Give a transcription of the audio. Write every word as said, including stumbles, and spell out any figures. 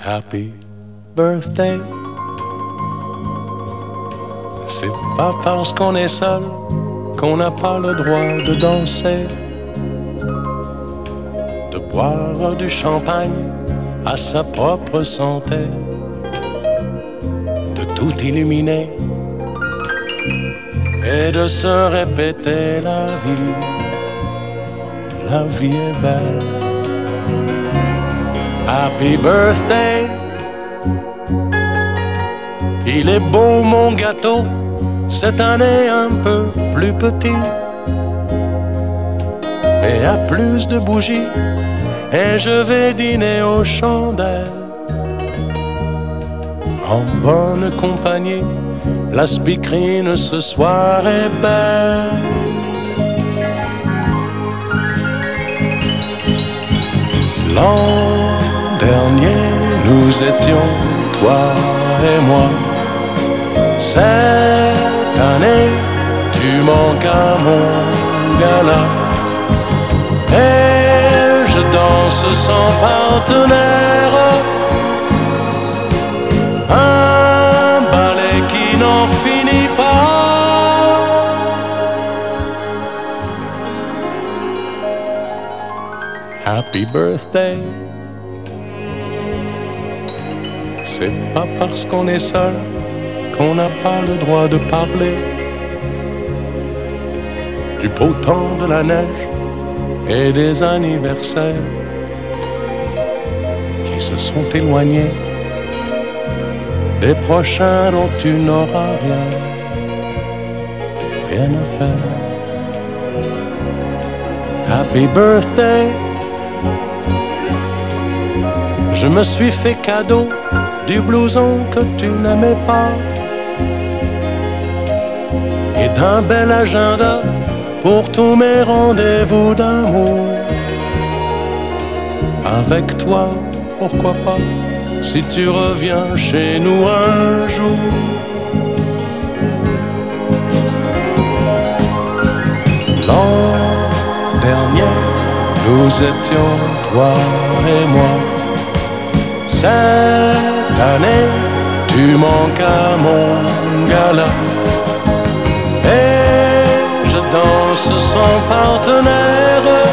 Happy birthday. C'est pas parce qu'on est seul qu'on n'a pas le droit de danser, de boire du champagne à sa propre santé, de tout illuminer et de se répéter la vie. La vie est belle. Happy birthday. Il est beau mon gâteau, cette année un peu plus petit, et à plus de bougies, et je vais dîner aux chandelles. En bonne compagnie, la speakerine ce soir est belle. L'an dernier, nous étions, toi et moi. Cette année, tu manques à mon gala, et je danse sans partenaire un ballet qui n'en finit pas. Happy birthday. C'est pas parce qu'on est seul qu'on n'a pas le droit de parler du beau temps, de la neige et des anniversaires qui se sont éloignés, des prochains dont tu n'auras rien, rien à faire. Happy birthday. Je me suis fait cadeau du blouson que tu n'aimais pas et d'un bel agenda pour tous mes rendez-vous d'amour. Avec toi, pourquoi pas, si tu reviens chez nous un jour. L'an dernier, nous étions toi et moi. Cette année, tu manques à mon gala, et je danse sans partenaire